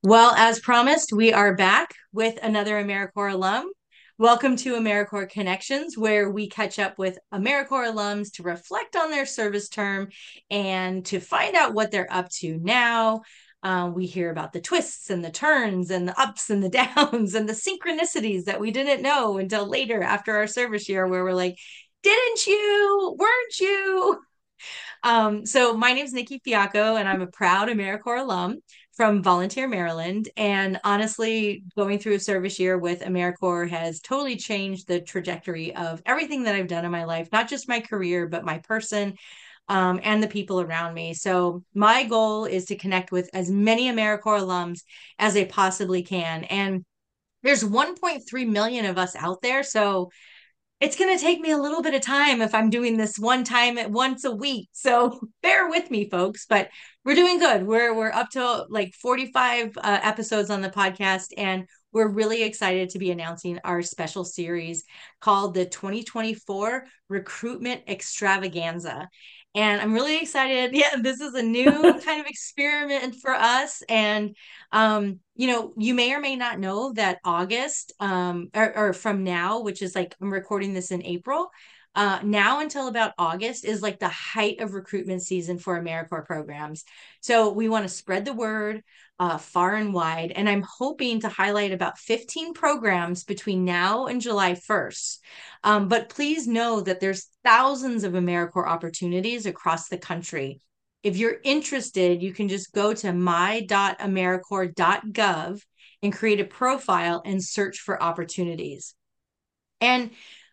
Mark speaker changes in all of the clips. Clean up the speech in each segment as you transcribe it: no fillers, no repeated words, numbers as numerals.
Speaker 1: Well, as promised, we are back with another AmeriCorps alum. Welcome to AmeriCorps Connections, where we catch up with AmeriCorps alums to reflect on their service term and to find out what they're up to now. We hear about the twists and the turns and the ups and the downs and the synchronicities that we didn't know until later after our service year, where we're like, didn't you? Weren't you? So my name is Nikki Fiacco, and I'm a proud AmeriCorps alum from Volunteer, Maryland. And honestly, going through a service year with AmeriCorps has totally changed the trajectory of everything that I've done in my life, not just my career, but my person, and the people around me. So my goal is to connect with as many AmeriCorps alums as I possibly can. And there's 1.3 million of us out there. So it's going to take me a little bit of time if I'm doing this one time at once a week. So bear with me, folks, but we're doing good. We're up to like 45 episodes on the podcast, and we're really excited to be announcing our special series called the 2024 Recruitment Extravaganza. And I'm really excited. Yeah, this is a new kind of experiment for us. And you may or may not know that August, or from now, which is like I'm recording this in April, now until about August is like the height of recruitment season for AmeriCorps programs. So we want to spread the word far and wide, and I'm hoping to highlight about 15 programs between now and July 1st. But please know that there's thousands of AmeriCorps opportunities across the country. If you're interested, you can just go to my.americorps.gov and create a profile and search for opportunities. And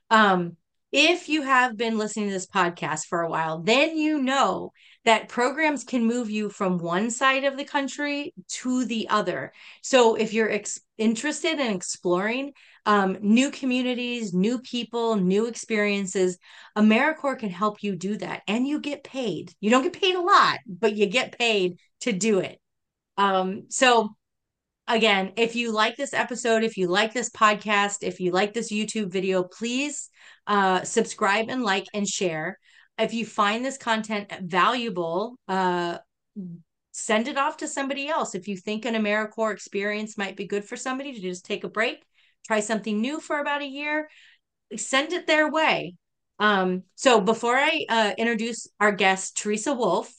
Speaker 1: if you have been listening to this podcast for a while, then you know that programs can move you from one side of the country to the other. So if you're interested in exploring new communities, new people, new experiences, AmeriCorps can help you do that. And you get paid. You don't get paid a lot, but you get paid to do it. So again, if you like this episode, if you like this podcast, if you like this YouTube video, please subscribe and like and share. If you find this content valuable, send it off to somebody else. If you think an AmeriCorps experience might be good for somebody to just take a break, try something new for about a year, send it their way. So before I introduce our guest, Teresa Wolf,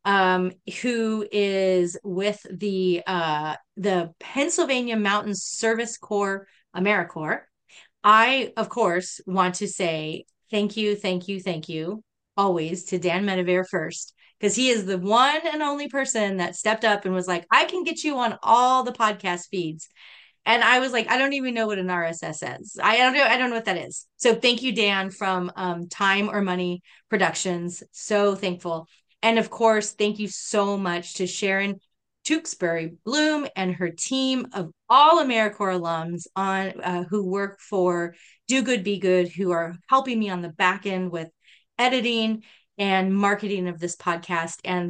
Speaker 1: who is with the Pennsylvania Mountain Service Corps AmeriCorps, I, of course, want to say thank you, thank you, thank you, always to Dan Medevere first, because he is the one and only person that stepped up and was like, I can get you on all the podcast feeds. And I was like, I don't even know what an RSS is. I don't know what that is. So thank you, Dan, from Time or Money Productions. So thankful. And of course, thank you so much to Sharon Tewksbury Bloom and her team of all AmeriCorps alums on who work for Do Good Be Good, who are helping me on the back end with editing and marketing of this podcast. And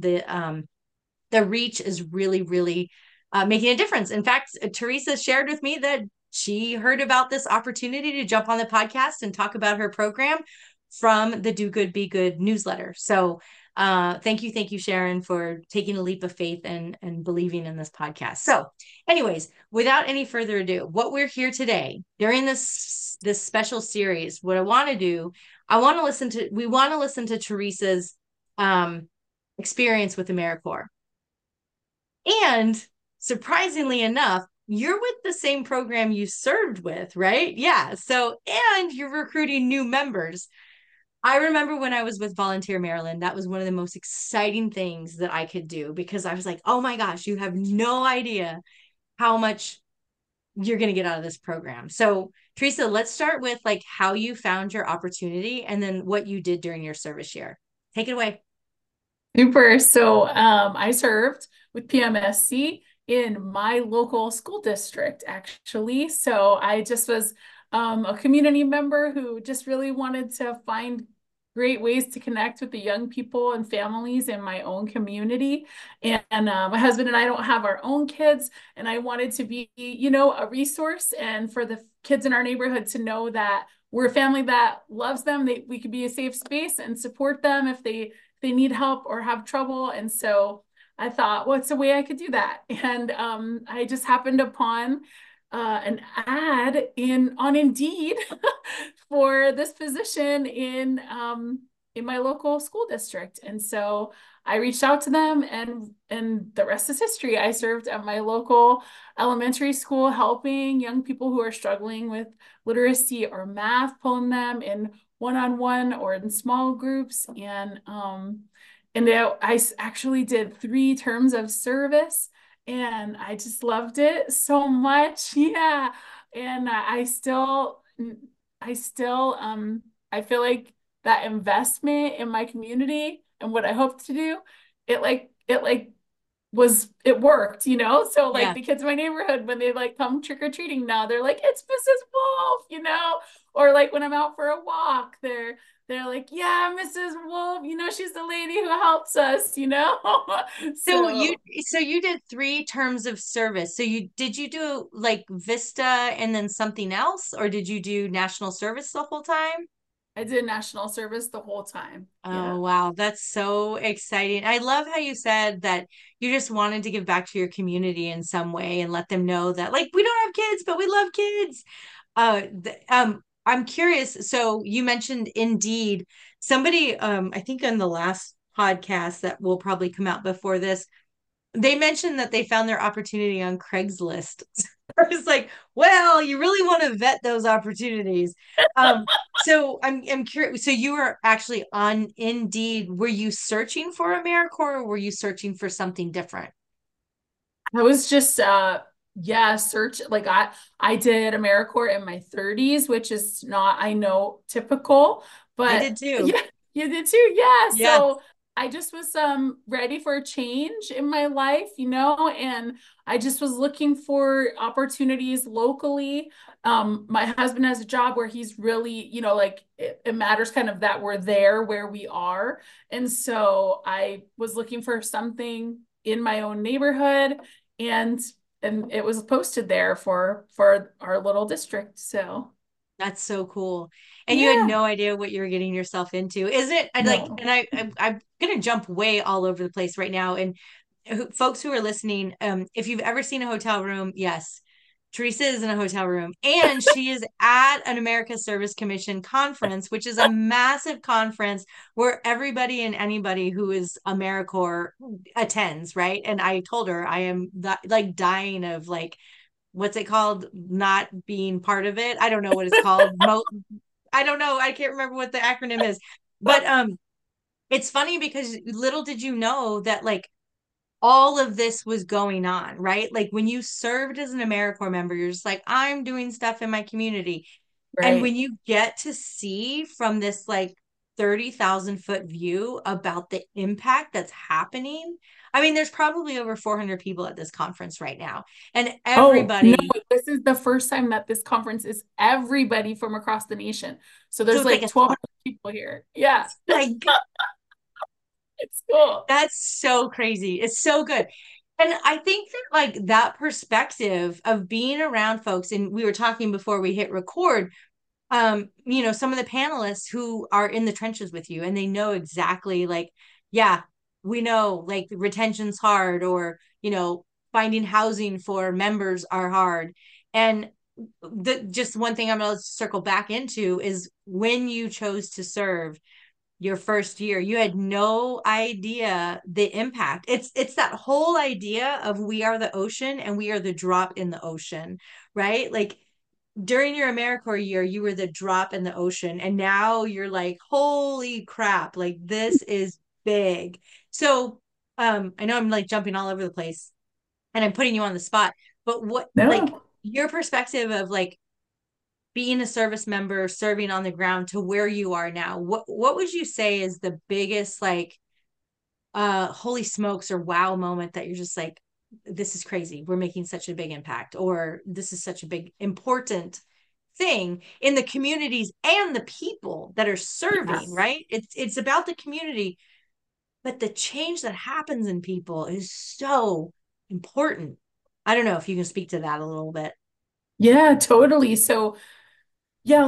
Speaker 1: the reach is really, really making a difference. In fact, Teresa shared with me that she heard about this opportunity to jump on the podcast and talk about her program from the Do Good Be Good newsletter. So thank you, Sharon, for taking a leap of faith and believing in this podcast. So, anyways, without any further ado, what we're here today during this special series, what I want to do, we want to listen to Teresa's experience with AmeriCorps. And surprisingly enough, you're with the same program you served with, right? Yeah. So, and you're recruiting new members. I remember when I was with Volunteer Maryland, that was one of the most exciting things that I could do because I was like, oh my gosh, you have no idea how much you're going to get out of this program. So, Teresa, let's start with like how you found your opportunity and then what you did during your service year. Take it away.
Speaker 2: Super. So I served with PMSC in my local school district, actually. So I just was a community member who just really wanted to find great ways to connect with the young people and families in my own community. And my husband and I don't have our own kids, and I wanted to be, a resource and for the kids in our neighborhood to know that we're a family that loves them. We could be a safe space and support them if they need help or have trouble. And so I thought, what's a way I could do that? And I just happened upon an ad on Indeed for this position in my local school district. And so I reached out to them, and the rest is history. I served at my local elementary school, helping young people who are struggling with literacy or math, pulling them in one-on-one or in small groups. And I actually did 3 terms of service, and I just loved it so much. Yeah. And I feel like that investment in my community and what I hope to do, it worked, So like
Speaker 1: Yeah.
Speaker 2: the kids in my neighborhood, when they like come trick-or-treating now, they're like, it's Mrs. Wolf, Or like when I'm out for a walk, they're like, yeah, Mrs. Wolf, she's the lady who helps us.
Speaker 1: So you
Speaker 2: So
Speaker 1: so you did 3 terms of service. So you do like Vista and then something else, or did you do national service the whole time?
Speaker 2: I did national service the whole time.
Speaker 1: Oh,
Speaker 2: Yeah.
Speaker 1: wow. That's so exciting. I love how you said that you just wanted to give back to your community in some way and let them know that, like, we don't have kids, but we love kids. I'm curious. So you mentioned Indeed. Somebody, I think on the last podcast that will probably come out before this, they mentioned that they found their opportunity on Craigslist. I was like, well, you really want to vet those opportunities. So I'm curious. So you were actually on Indeed. Were you searching for AmeriCorps, or were you searching for something different?
Speaker 2: I was just yeah, search like I did AmeriCorps in my 30s, which is not, I know, typical,
Speaker 1: I
Speaker 2: but
Speaker 1: did too.
Speaker 2: yeah, you did too. Yeah.
Speaker 1: Yeah.
Speaker 2: So I just was ready for a change in my life, and I just was looking for opportunities locally. My husband has a job where he's really, like it matters kind of that we're there where we are. And so I was looking for something in my own neighborhood, and it was posted there for our little district. So
Speaker 1: That's so cool. And you had
Speaker 2: yeah,
Speaker 1: no idea what you were getting yourself into. Is it? I like,
Speaker 2: no.
Speaker 1: and I'm gonna jump way all over the place right now. And folks who are listening, if you've ever seen a hotel room, yes, Teresa is in a hotel room, and she is at an America Service Commission conference, which is a massive conference where everybody and anybody who is AmeriCorps attends, right? And I told her I am like dying of like, what's it called? Not being part of it. I don't know what it's called. I don't know. I can't remember what the acronym is. But it's funny because little did you know that like all of this was going on, right? Like when you served as an AmeriCorps member, you're just like, I'm doing stuff in my community. And when
Speaker 2: Right.
Speaker 1: you get to see from this like 30,000-foot view about the impact that's happening, I mean, there's probably over 400 people at this conference right now. And
Speaker 2: Oh, no,
Speaker 1: everybody,
Speaker 2: this is the first time that this conference is everybody from across the nation. So
Speaker 1: so
Speaker 2: there's
Speaker 1: it's like
Speaker 2: like
Speaker 1: a
Speaker 2: 1,200 people here. Yeah,
Speaker 1: like
Speaker 2: it's cool.
Speaker 1: that's so crazy. It's so good. And I think that like that perspective of being around folks, and we were talking before we hit record, some of the panelists who are in the trenches with you and they know exactly like, yeah, we know like retention's hard, or, finding housing for members are hard. And the just one thing I'm going to circle back into is when you chose to serve your first year, you had no idea the impact. It's that whole idea of we are the ocean and we are the drop in the ocean, right? Like during your AmeriCorps year, you were the drop in the ocean, and now you're like, holy crap, like this is big. So, I know I'm like jumping all over the place and I'm putting you on the spot, but what like
Speaker 2: No.
Speaker 1: your perspective of like being a service member, serving on the ground to where you are now, what would you say is the biggest like holy smokes or wow moment that you're just like, this is crazy, we're making such a big impact, or this is such a big important thing in the communities and the people that are serving,
Speaker 2: Yes.
Speaker 1: right? It's about the community, but the change that happens in people is so important. I don't know if you can speak to that a little bit.
Speaker 2: Yeah, totally. So yeah,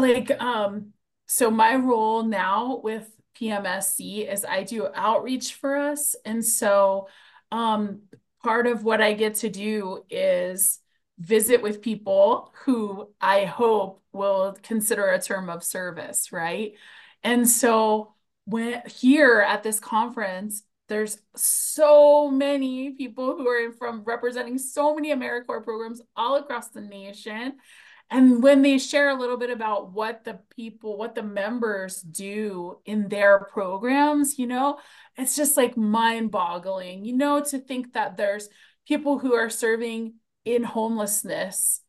Speaker 2: so my role now with PMSC is I do outreach for us. And so um, part of what I get to do is visit with people who I hope will consider a term of service, right? And so when here at this conference, there's so many people who are from representing so many AmeriCorps programs all across the nation. And when they share a little bit about what the people, what the members do in their programs, it's just like mind-boggling, to think that there's people who are serving in homelessness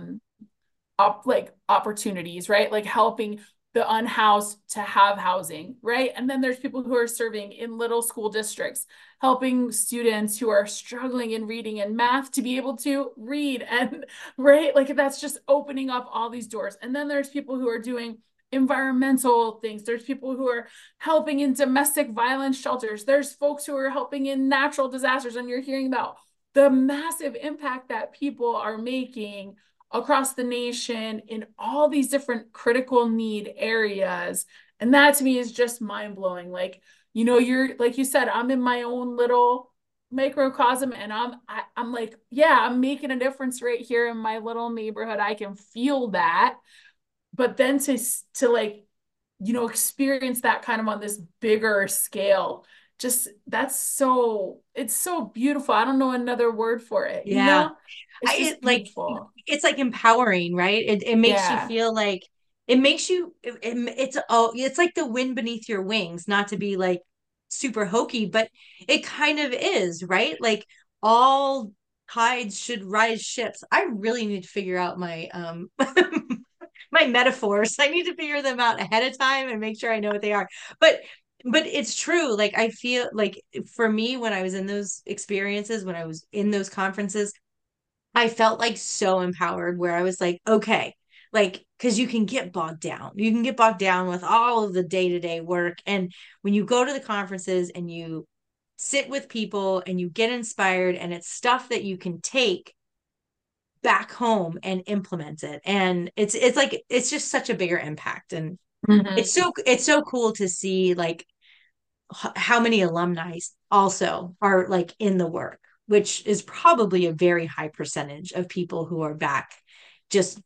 Speaker 2: like opportunities, right? Like helping the unhoused to have housing, right? And then there's people who are serving in little school districts, helping students who are struggling in reading and math to be able to read and right? Like that's just opening up all these doors. And then there's people who are doing environmental things. There's people who are helping in domestic violence shelters. There's folks who are helping in natural disasters. And you're hearing about the massive impact that people are making across the nation in all these different critical need areas. And that to me is just mind blowing. Like, you're like you said, I'm in my own little microcosm and I'm like, yeah, I'm making a difference right here in my little neighborhood. I can feel that. But then to like, experience that kind of on this bigger scale, just it's so beautiful. I don't know another word for it,
Speaker 1: Yeah.
Speaker 2: It's just
Speaker 1: Like
Speaker 2: beautiful.
Speaker 1: it's like empowering, right? It makes you
Speaker 2: Yeah.
Speaker 1: feel like it makes you it's like the wind beneath your wings, not to be like super hokey, but it kind of is, right? Like all tides should rise ships. I really need to figure out my my metaphors. I need to figure them out ahead of time and make sure I know what they are. But it's true. Like I feel like for me, when I was in those experiences, when I was in those conferences, I felt like so empowered where I was like, okay, like, because you can get bogged down. You can get bogged down with all of the day-to-day work. And when you go to the conferences and you sit with people and you get inspired and it's stuff that you can take back home and implement it. And it's like it's just such a bigger impact. And
Speaker 2: Mhm.
Speaker 1: it's so cool to see like how many alumni also are like in the work, which is probably a very high percentage of people who are back just,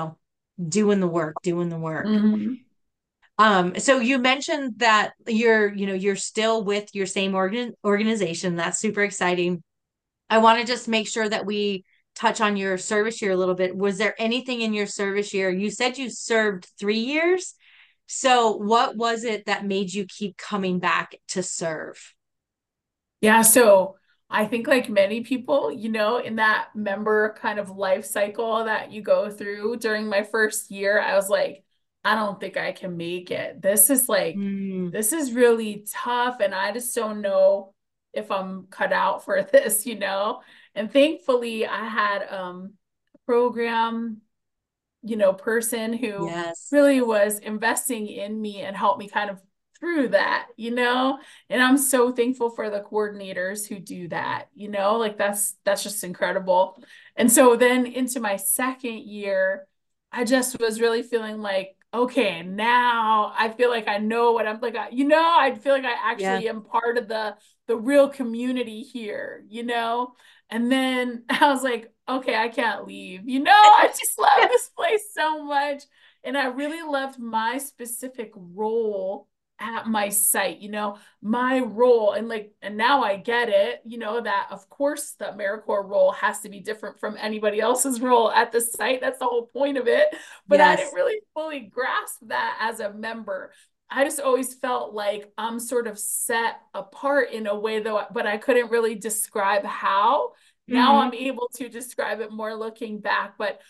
Speaker 1: doing the work.
Speaker 2: Mhm.
Speaker 1: So you mentioned that you're still with your same organization. That's super exciting. I want to just make sure that we touch on your service year a little bit. Was there anything in your service year? You said you served 3 years. So what was it that made you keep coming back to serve?
Speaker 2: Yeah, so I think like many people, in that member kind of life cycle that you go through during my first year, I was like, I don't think I can make it.
Speaker 1: Mm,
Speaker 2: This is really tough, and I just don't know if I'm cut out for this. And thankfully, I had a program person who
Speaker 1: yes.
Speaker 2: really was investing in me and helped me kind of through that. And I'm so thankful for the coordinators who do that. Like that's just incredible. And so then into my second year, I just was really feeling like, okay, now I feel like I know what I'm like, I feel like I
Speaker 1: Yeah.
Speaker 2: actually am part of the real community here. And then I was like, okay, I can't leave. I just love this place so much. And I really loved my specific role at my site, my role. And now I get it, that of course the AmeriCorps role has to be different from anybody else's role at the site. That's the whole point of it. But I didn't
Speaker 1: Yes.
Speaker 2: really fully grasp that as a member. I just always felt like I'm sort of set apart in a way though, but I couldn't really describe how. Now
Speaker 1: Hmm.
Speaker 2: I'm able to describe it more looking back, but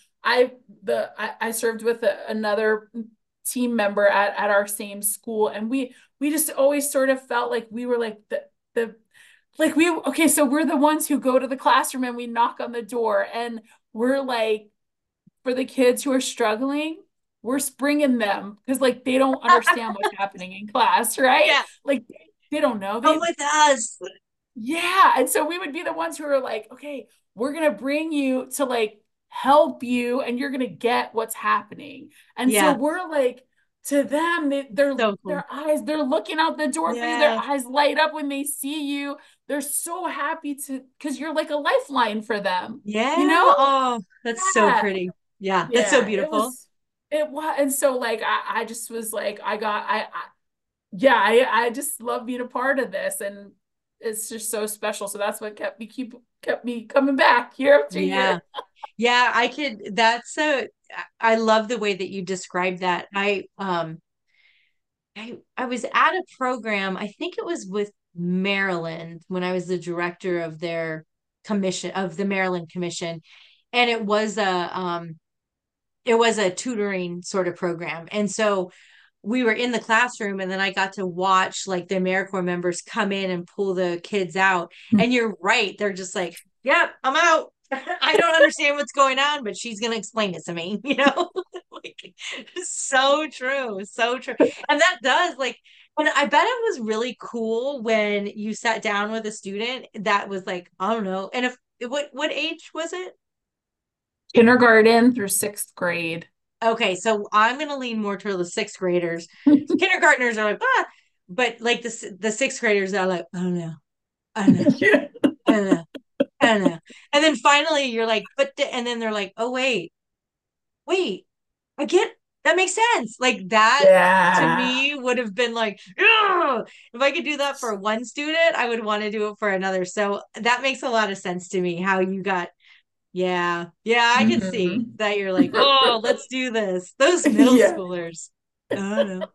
Speaker 2: I served with another team member at our same school, and we just always sort of felt like we were like the like we okay, so we're the ones who go to the classroom and we knock on the door, and we're like for the kids who are struggling, we're springing them because like they don't understand what's happening in class, right?
Speaker 1: Yeah.
Speaker 2: Like they don't know.
Speaker 1: Come with us.
Speaker 2: Yeah. And so we would be the ones who are like, okay, we're going to bring you to like help you and you're going to get what's happening. And so
Speaker 1: Yeah.
Speaker 2: we're like to them,
Speaker 1: So cool.
Speaker 2: their eyes, they're looking out the door for you. Their
Speaker 1: Yeah.
Speaker 2: eyes light up when they see you. They're so happy to, because you're like a lifeline for them, you
Speaker 1: Yeah.
Speaker 2: know?
Speaker 1: Oh, that's so
Speaker 2: Yeah.
Speaker 1: pretty. Yeah, that's so
Speaker 2: Yeah.
Speaker 1: beautiful.
Speaker 2: It was. And so like, I just was like, I just love being a part of this. And it's just so special. So that's what kept me coming back year after
Speaker 1: Yeah.
Speaker 2: year.
Speaker 1: Yeah, that's I love the way that you described that. I was at a program, I think it was with Maryland when I was the director of their commission of the Maryland Commission. And it was a tutoring sort of program. And so we were in the classroom and then I got to watch like the AmeriCorps members come in and pull the kids out. And you're right. They're just like, yep, I'm out. I don't understand what's going on, but she's going to explain it to me, you know? Like, so true. So true. And that does like, and I bet it was really cool when you sat down with a student that was like, I don't know. And if what age was it?
Speaker 2: Kindergarten through sixth grade.
Speaker 1: Okay, so I'm going to lean more toward the sixth graders. Kindergartners are like, ah, but like the sixth graders are like, I don't know, I don't know,
Speaker 2: Yeah.
Speaker 1: I don't know, I don't know. And then finally you're like, and then they're like, oh wait, I get that makes sense. Like that to
Speaker 2: Yeah.
Speaker 1: me would have been like, ugh! If I could do that for one student, I would want to do it for another. So that makes a lot of sense to me how you got. Yeah. Yeah, I could see
Speaker 2: Mhm.
Speaker 1: that you're like, oh, let's do this. Those middle
Speaker 2: Yeah.
Speaker 1: schoolers. I don't know.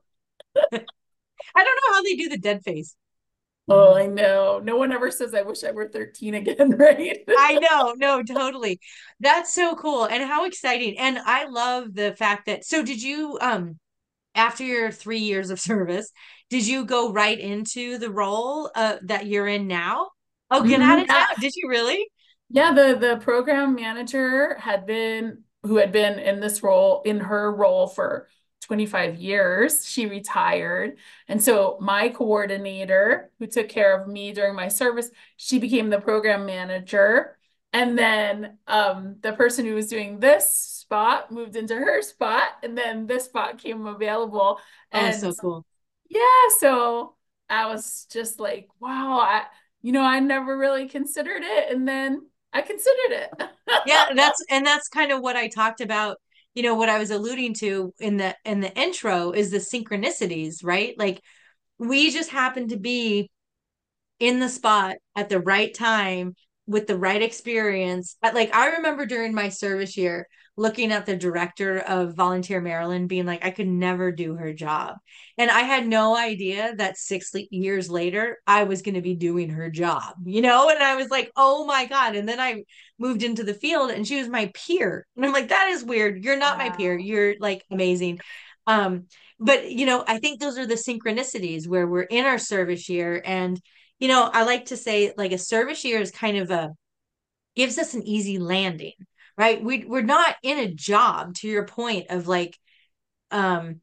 Speaker 1: I don't know how they do the dead face.
Speaker 2: Oh, I know. No one ever says, I wish I were 13 again, right?
Speaker 1: I know, no, totally. That's so cool. And how exciting. And I love the fact that so did you after your 3 years of service, did you go right into the role that you're in now? Oh, get out
Speaker 2: Mhm.
Speaker 1: of town. Did you really?
Speaker 2: Yeah, the program manager who had been in this role, in her role for 25 years. She retired. And so my coordinator, who took care of me during my service, she became the program manager. And then the person who was doing this spot moved into her spot, and then this spot came available.
Speaker 1: Oh,
Speaker 2: And
Speaker 1: so cool.
Speaker 2: yeah, so I was just like, wow, I never really considered it. And then I considered it.
Speaker 1: Yeah, that's kind of what I talked about, what I was alluding to in the intro is the synchronicities, right? Like we just happen to be in the spot at the right time with the right experience. Like I remember during my service year looking at the director of Volunteer Maryland being like I could never do her job. And I had no idea that 6 years later I was going to be doing her job, And I was like, "Oh my God." And then I moved into the field and she was my peer. And I'm like, "That is weird. You're not my peer.
Speaker 2: Wow.
Speaker 1: You're like amazing." Um but I think those are the synchronicities where we're in our service year and I like to say like a service year is kind of gives us an easy landing, right? We're not in a job to your point of like, um,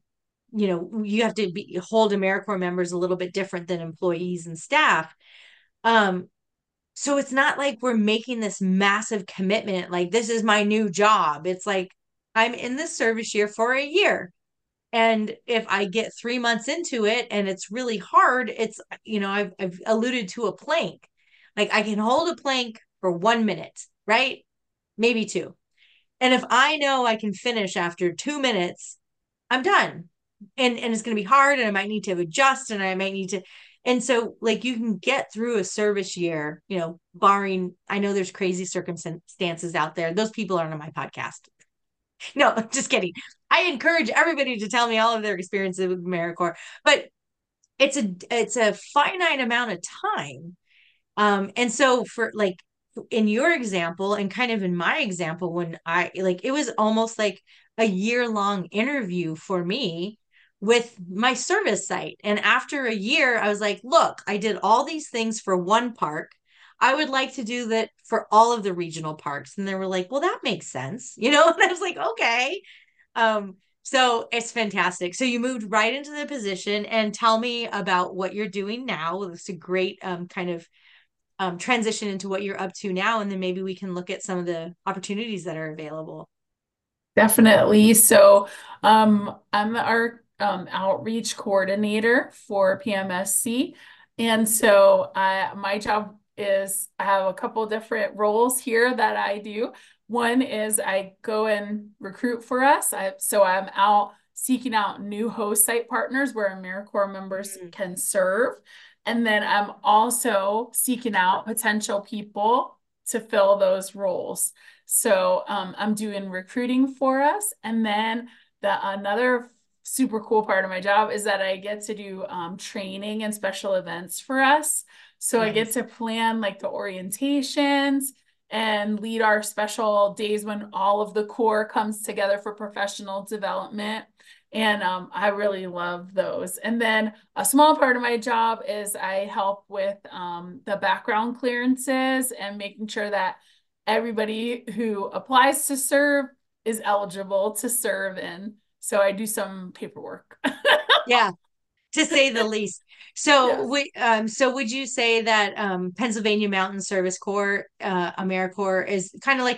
Speaker 1: you have to hold AmeriCorps members a little bit different than employees and staff. Um, so it's not like we're making this massive commitment, like this is my new job. It's like I'm in this service year for a year. And if I get 3 months into it and it's really hard, I've alluded to a plank. Like I can hold a plank for 1 minute, right? Maybe two. And if I know I can finish after 2 minutes, I'm done. And it's going to be hard and I might need to adjust and I might need to. And so, like, you can get through a service year, barring, I know there's crazy circumstances out there. Those people aren't on my podcast. No, just kidding. I encourage everybody to tell me all of their experiences with AmeriCorps, but it's a finite amount of time. And so for like in your example and kind of in my example, when I like it was almost like a year-long interview for me with my service site. And after a year, I was like, look, I did all these things for one park. I would like to do that for all of the regional parks. And they were like, well, that makes sense, And I was like, okay. So it's fantastic. So you moved right into the position and tell me about what you're doing now. It's a great kind of transition into what you're up to now, and then maybe we can look at some of the opportunities that are available.
Speaker 2: Definitely. So I'm outreach coordinator for PMSC. And so my job is I have a couple different roles here that I do. One is I go and recruit for us. So I'm out seeking out new host site partners where AmeriCorps members can serve. And then I'm also seeking out potential people to fill those roles. So I'm doing recruiting for us. And then another super cool part of my job is that I get to do training and special events for us. So nice. I get to plan like the orientations and lead our special days when all of the Corps comes together for professional development. And I really love those. And then a small part of my job is I help with the background clearances and making sure that everybody who applies to serve is eligible to serve in. So I do some paperwork.
Speaker 1: Yeah, to say the least. So, yes. So would you say that Pennsylvania Mountain Service Corps, AmeriCorps, is kind of like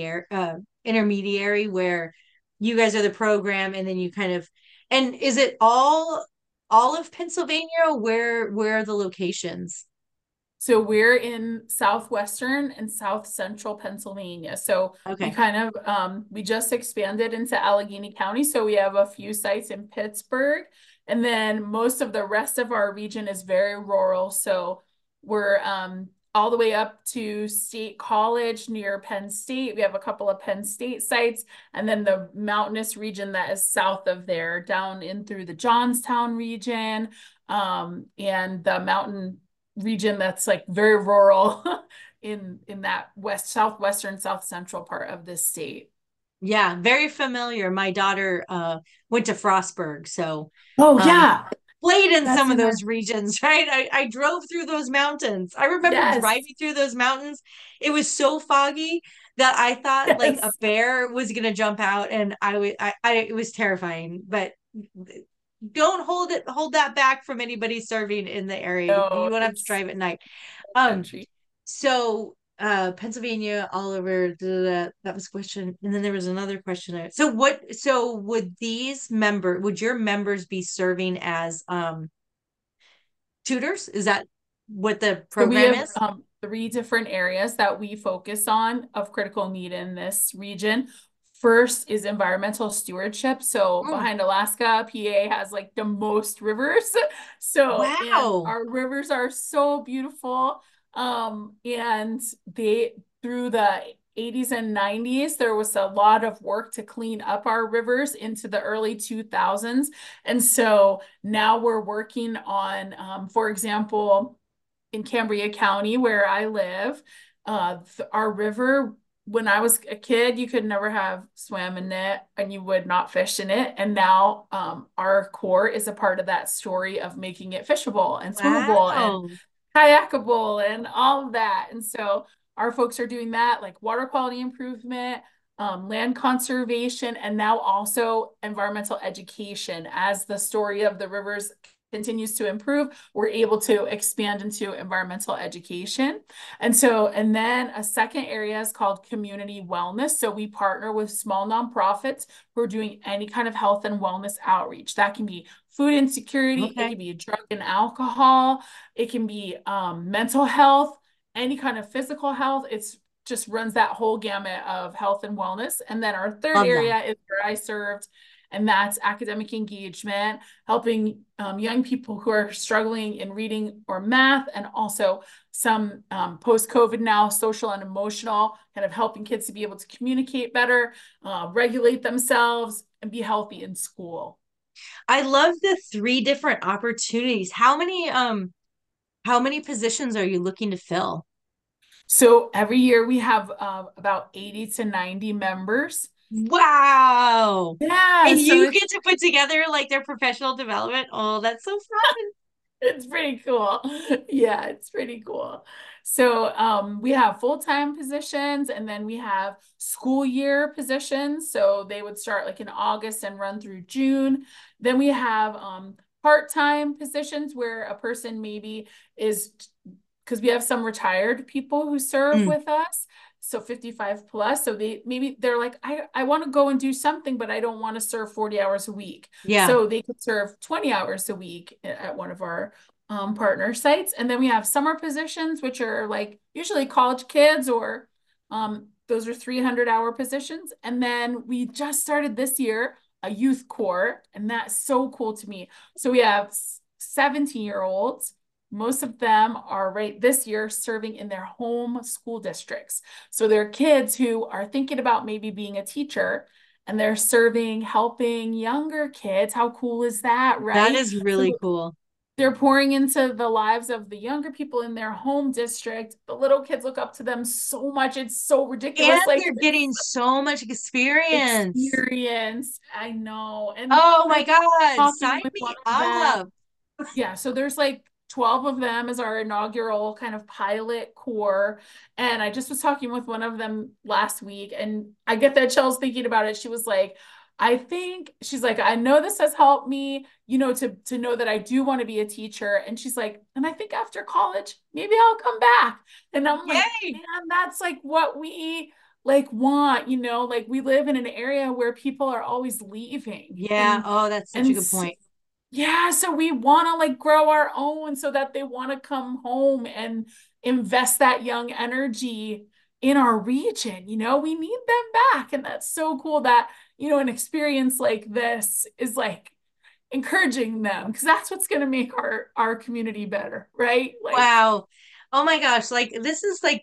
Speaker 1: a intermediary where you guys are the program, and then you kind of, and is it all of Pennsylvania? Where are the locations?
Speaker 2: So we're in southwestern and south central Pennsylvania. So okay. We kind of we just expanded into Allegheny County. So we have a few sites in Pittsburgh, and then most of the rest of our region is very rural. So we're all the way up to State College near Penn State. We have a couple of Penn State sites, and then the mountainous region that is south of there, down in through the Johnstown region, and the mountain region that's like very rural in that southwestern, south central part of this state.
Speaker 1: Yeah, very familiar. My daughter went to Frostburg, so
Speaker 2: yeah,
Speaker 1: played in some of those regions, right? I drove through those mountains. I remember driving through those mountains. It was so foggy that I thought like a bear was gonna jump out, and it was terrifying. But don't hold that back from anybody serving in the area. No, you won't have to drive at night. So Pennsylvania, all over that was a question, and then there was another question. So would your members be serving as tutors? Is that what the program is?
Speaker 2: We have 3 different areas that we focus on of critical need in this region. First is environmental stewardship. So behind Alaska, PA has like the most rivers. So wow. Our rivers are so beautiful. And through the 80s and 90s, there was a lot of work to clean up our rivers into the early 2000s. And so now we're working on, for example, in Cambria County, where I live, our river, when I was a kid, you could never have swam in it and you would not fish in it. And now our Corps is a part of that story of making it fishable and swimmable and kayakable and all of that. And so our folks are doing that, like water quality improvement, land conservation, and now also environmental education. As the story of the rivers continues to improve, we're able to expand into environmental education. And then a second area is called community wellness. So we partner with small nonprofits who are doing any kind of health and wellness outreach. That can be food insecurity, it can be drug and alcohol, it can be mental health, any kind of physical health. It's just runs that whole gamut of health and wellness. And then our third area is where I served, and that's academic engagement, helping young people who are struggling in reading or math, and also some post-COVID now, social and emotional, kind of helping kids to be able to communicate better, regulate themselves, and be healthy in school.
Speaker 1: I love the 3 different opportunities. How many positions are you looking to fill?
Speaker 2: So every year we have about 80 to 90 members.
Speaker 1: Wow.
Speaker 2: Yeah.
Speaker 1: And you get to put together like their professional development. Oh, that's so fun.
Speaker 2: It's pretty cool. Yeah, it's pretty cool. So we have full-time positions, and then we have school year positions. So they would start like in August and run through June. Then we have part-time positions where a person maybe is, because we have some retired people who serve with us. so 55 plus. So they're like, I want to go and do something, but I don't want to serve 40 hours a week.
Speaker 1: Yeah.
Speaker 2: So they could serve 20 hours a week at one of our partner sites. And then we have summer positions, which are like usually college kids, or those are 300-hour positions. And then we just started this year a youth corps, and that's so cool to me. So we have 17-year-olds. Most of them are right this year serving in their home school districts. So they're kids who are thinking about maybe being a teacher, and they're serving, helping younger kids. How cool is that,
Speaker 1: That
Speaker 2: right?
Speaker 1: is really
Speaker 2: So
Speaker 1: cool.
Speaker 2: they're pouring into the lives of the younger people in their home district. The little kids look up to them so much. It's so
Speaker 1: And
Speaker 2: ridiculous. Like
Speaker 1: they're getting so much experience.
Speaker 2: experience. I know. And
Speaker 1: Oh
Speaker 2: I
Speaker 1: my
Speaker 2: was
Speaker 1: God,
Speaker 2: talking
Speaker 1: sign
Speaker 2: with
Speaker 1: me
Speaker 2: one of them.
Speaker 1: up.
Speaker 2: Yeah, so there's like 12 of them as our inaugural kind of pilot core. And I just was talking with one of them last week, and I get that chills thinking about it. She was like, I think she's like, I know this has helped me, to know that I do want to be a teacher. And she's like, and I think after college, maybe I'll come back. And I'm like,
Speaker 1: Yay.
Speaker 2: man, that's like what we like want, like we live in an area where people are always leaving.
Speaker 1: Yeah.
Speaker 2: And
Speaker 1: Oh, that's such a
Speaker 2: and
Speaker 1: good point.
Speaker 2: yeah, so we want to like grow our own so that they want to come home and invest that young energy in our region. We need them back. And that's so cool that, an experience like this is like encouraging them, because that's what's going to make our community better, right? Like,
Speaker 1: Wow. Oh my gosh. Like, this is like,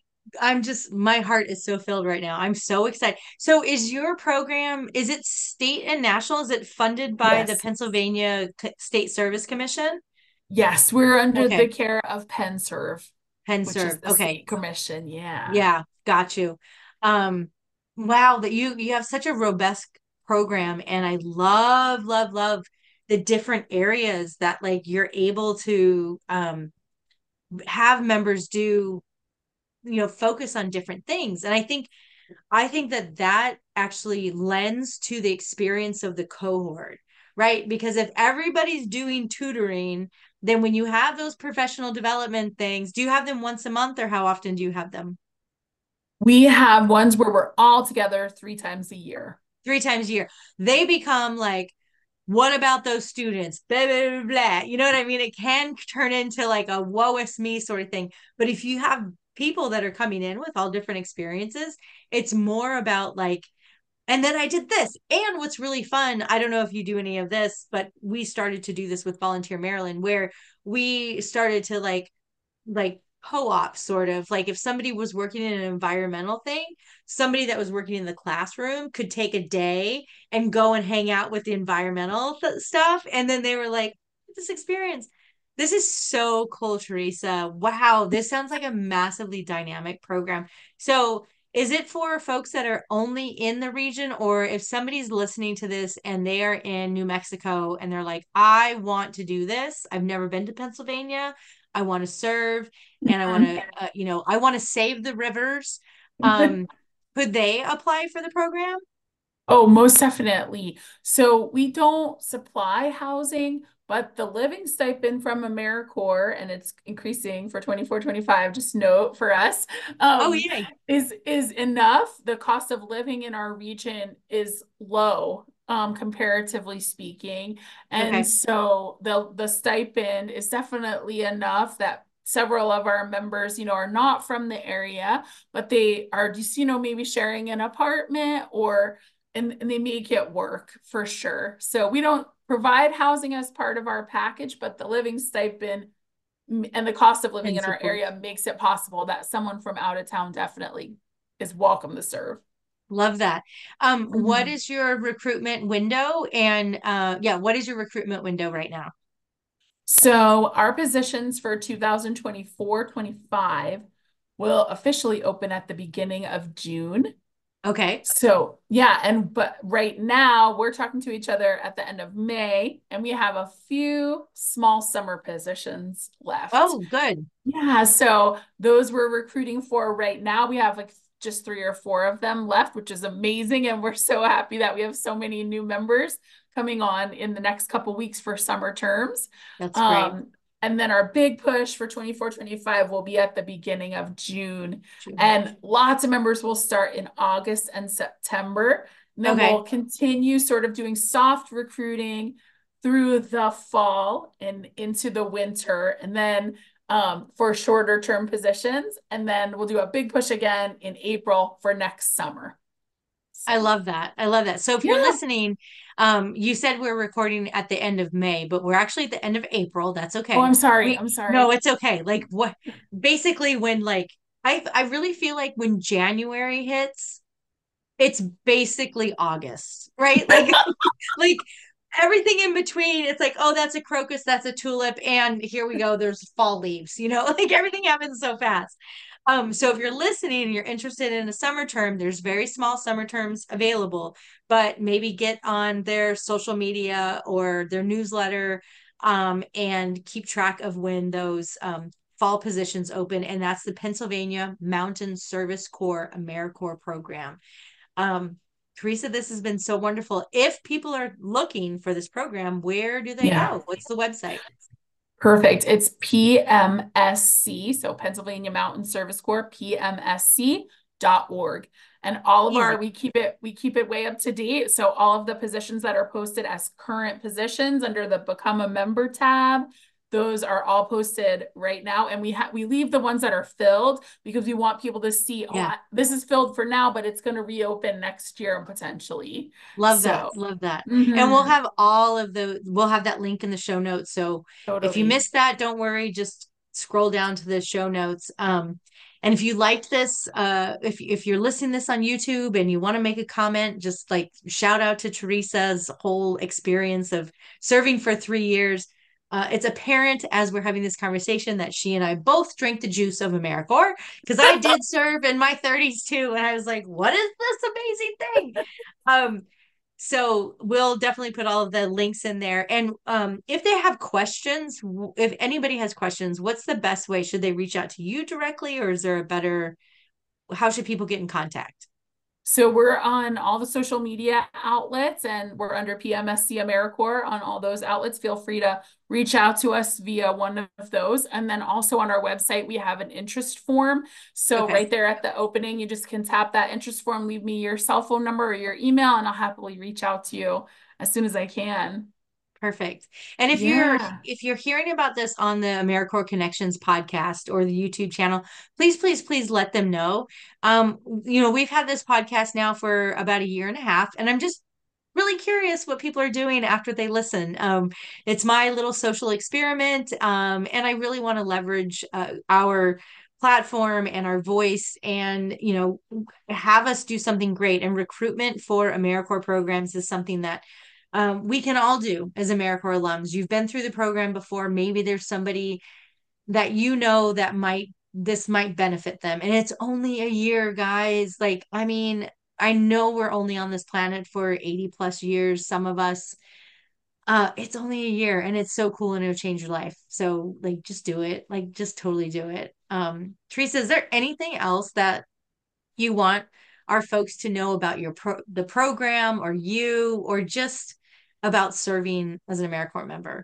Speaker 1: my heart is so filled right now. I'm so excited. So, is your program, is it state and national? Is it funded by the
Speaker 2: yes,
Speaker 1: Pennsylvania State Service Commission?
Speaker 2: yes, we're under the
Speaker 1: Okay.
Speaker 2: care of PennServe, which is
Speaker 1: PennServe.
Speaker 2: the
Speaker 1: Okay.
Speaker 2: state commission. Yeah.
Speaker 1: Yeah. Got you. Um, wow, that you have such a robust program, and I love, love, love the different areas that like you're able to have members do, focus on different things. And I think that that actually lends to the experience of the cohort, right? Because if everybody's doing tutoring, then when you have those professional development things, do you have them once a month, or how often do you have them?
Speaker 2: We have ones where we're all together 3 times a year.
Speaker 1: 3 times a year. They become like, what about those students? Blah, blah, blah, blah. You know what I mean? It can turn into like a woe is me sort of thing. But if you have people that are coming in with all different experiences, it's more about like, and then I did this. And what's really fun, I don't know if you do any of this, but we started to do this with Volunteer Maryland, where we started to like co-op sort of, like if somebody was working in an environmental thing, somebody that was working in the classroom could take a day and go and hang out with the environmental stuff, and then they were like, this experience, this is so cool, Teresa. Wow, this sounds like a massively dynamic program. So is it for folks that are only in the region, or if somebody's listening to this and they are in New Mexico and they're like, I want to do this, I've never been to Pennsylvania, I want to serve, and I want to, I want to save the rivers. Um, could they apply for the program?
Speaker 2: Oh, most definitely. So we don't supply housing, but the living stipend from AmeriCorps, and it's increasing for 24-25, just note for us,
Speaker 1: Oh,
Speaker 2: um,
Speaker 1: yeah.
Speaker 2: is enough. The cost of living in our region is low, comparatively speaking. And
Speaker 1: Okay.
Speaker 2: so the stipend is definitely enough that several of our members, are not from the area, but they are just, maybe sharing an apartment, or and they make it work for sure. So we don't provide housing as part of our package, but the living stipend and the cost of living
Speaker 1: And
Speaker 2: in our
Speaker 1: support.
Speaker 2: area makes it possible that someone from out of town definitely is welcome to serve.
Speaker 1: Love that. What
Speaker 2: Mhm.
Speaker 1: is your recruitment window? And yeah, what is your recruitment window right now?
Speaker 2: So our positions for 2024-25 will officially open at the beginning of June.
Speaker 1: Okay.
Speaker 2: So yeah, but right now we're talking to each other at the end of May, and we have a few small summer positions left.
Speaker 1: Oh, good.
Speaker 2: Yeah, so those we're recruiting for right now. We have like just 3 or 4 of them left, which is amazing. And we're so happy that we have so many new members coming on in the next couple weeks for summer terms.
Speaker 1: That's great.
Speaker 2: Um, And then our big push for 24-25 will be at the beginning of June.
Speaker 1: June.
Speaker 2: And lots of members will start in August and September. And then
Speaker 1: Okay.
Speaker 2: we'll continue sort of doing soft recruiting through the fall and into the winter. And then for shorter term positions. And then we'll do a big push again in April for next summer.
Speaker 1: I
Speaker 2: So,
Speaker 1: love that. I love that. So if you're
Speaker 2: yeah.
Speaker 1: listening, you said we're recording at the end of May, but we're actually at the end of April. That's
Speaker 2: Oh,
Speaker 1: okay.
Speaker 2: I'm sorry.
Speaker 1: We
Speaker 2: I'm
Speaker 1: No,
Speaker 2: sorry.
Speaker 1: it's okay. Like what basically when like I really feel like when January hits, it's basically August, right? Like everything in between, it's like, oh, that's a crocus, that's a tulip, and here we go, there's fall leaves, like everything happens so fast. So if you're listening and you're interested in a summer term, there's very small summer terms available, but maybe get on their social media or their newsletter, and keep track of when those fall positions open. And that's the Pennsylvania Mountain Service Corps AmeriCorps program. Um, Teresa, this has been so wonderful. If people are looking for this program, where do they
Speaker 2: Yeah.
Speaker 1: go? What's the website?
Speaker 2: Perfect. It's PMSC, so Pennsylvania Mountain Service Corps, PMSC.org. And all of our,
Speaker 1: Easy.
Speaker 2: we keep it way up to date. So all of the positions that are posted as current positions under the Become a Member tab, those are all posted right now. And we leave the ones that are filled because we want people to see,
Speaker 1: Yeah.
Speaker 2: this is filled for now, but it's going to reopen next year potentially.
Speaker 1: Love that.
Speaker 2: So,
Speaker 1: Love that. And we'll
Speaker 2: mhm,
Speaker 1: have we'll have that link in the show notes. So if you
Speaker 2: totally.
Speaker 1: missed that, don't worry, just scroll down to the show notes. And if you liked this, if you're listening to this on YouTube and you want to make a comment, just like shout out to Teresa's whole experience of serving for 3 years. It's apparent as we're having this conversation that she and I both drank the juice of AmeriCorps because I did serve in my 30s too. And I was like, what is this amazing thing? Um, so we'll definitely put all of the links in there. And if they have questions, if anybody has questions, what's the best way? Should they reach out to you directly, or is there a better, how should people get in contact?
Speaker 2: So we're on all the social media outlets and we're under PMSC AmeriCorps on all those outlets. Feel free to reach out to us via one of those. And then also on our website, we have an interest form. So
Speaker 1: Okay.
Speaker 2: right there at the opening, you just can tap that interest form, leave me your cell phone number or your email, and I'll happily reach out to you as soon as I can.
Speaker 1: Perfect. And if you're
Speaker 2: Yeah.
Speaker 1: if you're hearing about this on the AmeriCorps Connections podcast or the YouTube channel, please, please, please let them know. We've had this podcast now for about a year and a half, and I'm just really curious what people are doing after they listen. It's my little social experiment, and I really want to leverage our platform and our voice, and have us do something great. And recruitment for AmeriCorps programs is something that we can all do as AmeriCorps alums. You've been through the program before. Maybe there's somebody that that this might benefit them. And it's only a year, guys. Like, I mean, I know we're only on this planet for 80 plus years, some of us. It's only a year and it's so cool and it'll change your life. So like just do it. Like just totally do it. Teresa, is there anything else that you want our folks to know about the program or you or just about serving as an AmeriCorps member?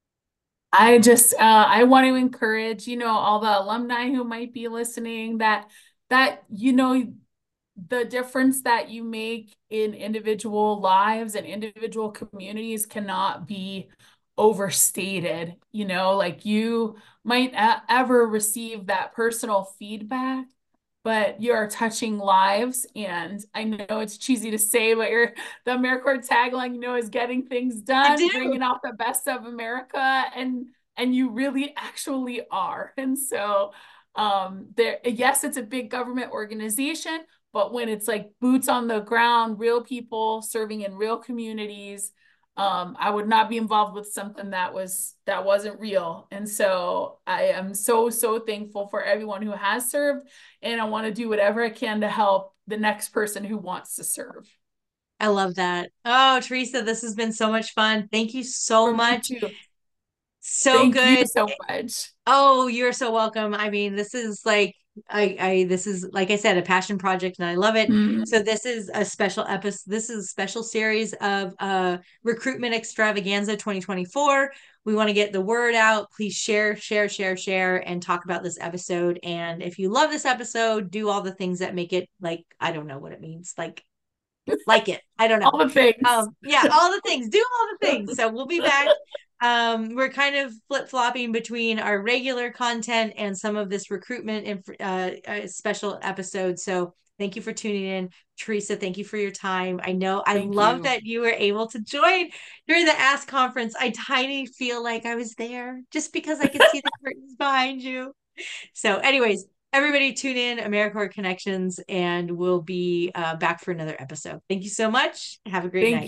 Speaker 2: I want to encourage, all the alumni who might be listening that the difference that you make in individual lives and individual communities cannot be overstated. Like you might ever receive that personal feedback, but you're touching lives. And I know it's cheesy to say, but the AmeriCorps tagline, is getting things
Speaker 1: I
Speaker 2: done,
Speaker 1: do.
Speaker 2: bringing out the best of America, and you really actually are. And so yes, it's a big government organization, but when it's like boots on the ground, real people serving in real communities, I would not be involved with something that wasn't real. And so I am so, so thankful for everyone who has served, and I want to do whatever I can to help the next person who wants to serve.
Speaker 1: I love that. Oh, Teresa, this has been so much fun. Thank you so
Speaker 2: For me
Speaker 1: much.
Speaker 2: too.
Speaker 1: So
Speaker 2: Thank you
Speaker 1: good.
Speaker 2: so much.
Speaker 1: Oh, you're so welcome. I mean, this is like this is like I said, a passion project and I love it.
Speaker 2: Mm.
Speaker 1: So this is a special episode. This is a special series of Recruitment Extravaganza 2024. We want to get the word out. Please share, and talk about this episode. And if you love this episode, do all the things that make it, like, I don't know what it means. Like it. I don't know.
Speaker 2: All the things.
Speaker 1: Yeah, all the things. Do all the things. So we'll be back. We're kind of flip-flopping between our regular content and some of this recruitment and special episodes. So thank you for tuning in. Teresa, thank you for your time. I know I
Speaker 2: Thank
Speaker 1: love
Speaker 2: you.
Speaker 1: that you were able to join during the Ask conference. I tiny feel like I was there just because I could see the curtains behind you. So, anyways, everybody tune in AmeriCorps Connections, and we'll be back for another episode. Thank you so much. Have a great
Speaker 2: Thank
Speaker 1: night.